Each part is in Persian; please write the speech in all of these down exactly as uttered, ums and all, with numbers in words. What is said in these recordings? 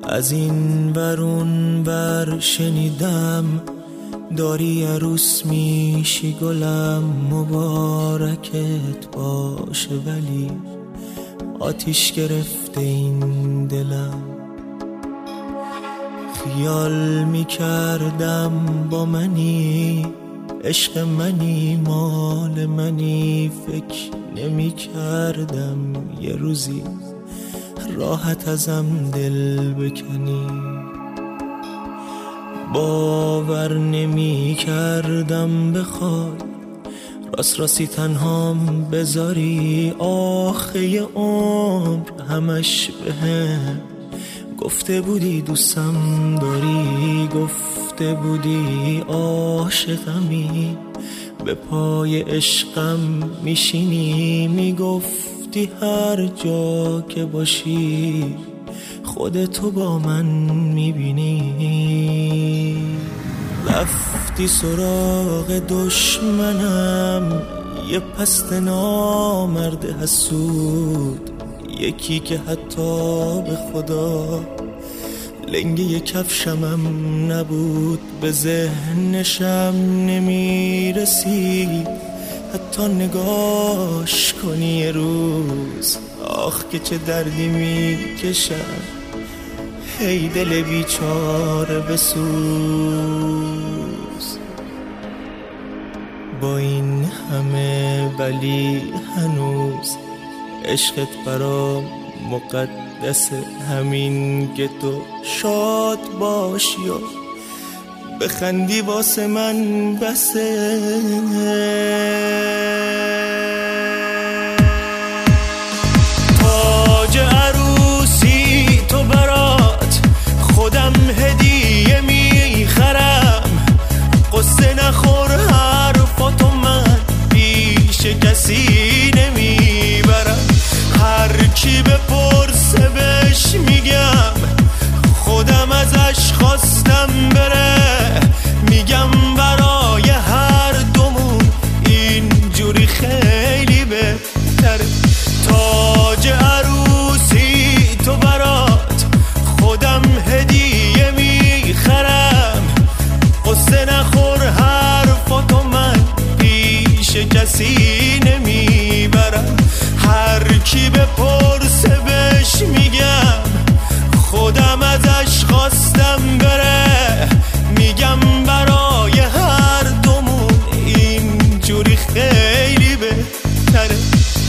از این ورون بر شنیدم داری عروس میشی گلم، مبارکت باشه ولی آتیش گرفته این دلم. خیال میکردم با منی، عشق منی، مال منی، فکر نمیکردم یه روزی راحت ازم دل بکنی. باور نمیکردم بخوای راست راستی تنهام بذاری، آخه یه عمر همش بهم گفته بودی دوستم داری، گفته بودی عاشقمی، به پای عشقم میشینی، میگفتی هر جا که باشی خودتو با من میبینی. رفتی سراغ دشمنم، یه پست نامرد حسود، یکی که حتی به خدا لنگه کفشمم نبود، به ذهنشم نمیرسید حتی نگاش کنی یه روز. آخ که چه دردی میکشم، هی دل بیچاره بسوز. با این همه ولی هنوز عشقت برام مقدسه، همین که تو شاد باشی و بخندی واسه من بسه. تاج عروسی تو برات خودم هدیه میخرم، قصه نخور حرفاتو من پیش کسی نمیبرم. هر کی بپرسه بهش میگم خودم ازش خواستم بره، میگم برای هر دومون اینجوری خیلی بهتره. تاج عروسی تو برات خودم هدیه میخرم، قصه نخور حرفاتو من پیش کسی نمیبرم. هر کی بپرسه بهش میگم خودم ازش خواستم بره، میگم برای هر دومون اینجوری خیلی بهتره.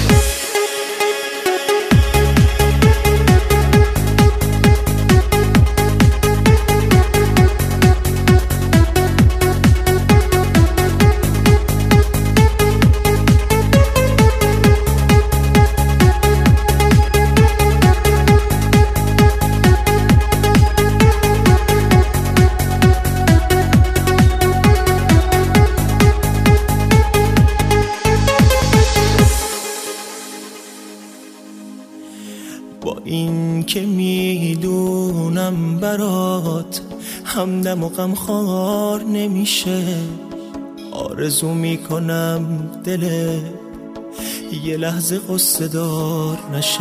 با این که میدونم برات همدم و غمخوار نمیشه، آرزو میکنم دل یه لحظه قصه دار نشه.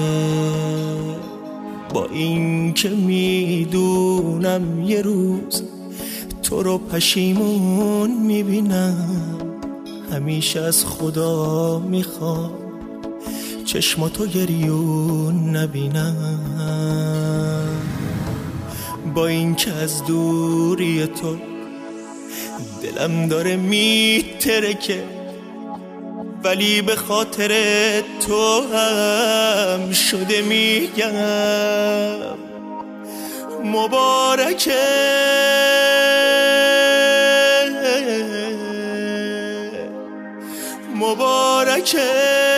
با این که میدونم یه روز تو رو پشیمون میبینم، همیشه از خدا میخوام چشماتو گریون نبینم. با این که از دوری تو دلم داره میترکه، ولی به خاطر تو هم شده میگم مبارکه. مبارکه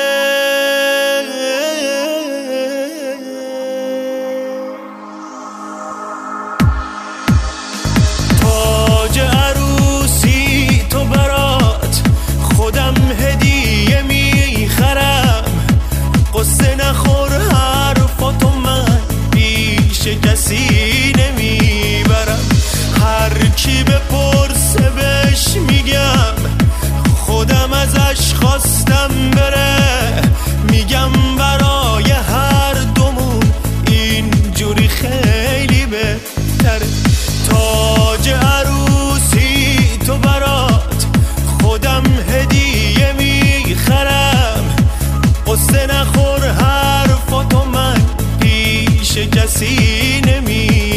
تاج عروسی تو برات خودم هدیه میخرم، قصه نخور حرفاتو من پیش کسی نمیبرم. هر کی بپرسه بهش میگم خودم ازش خواستم بره، قصه نخور حرفاتو من پیش کسی نمی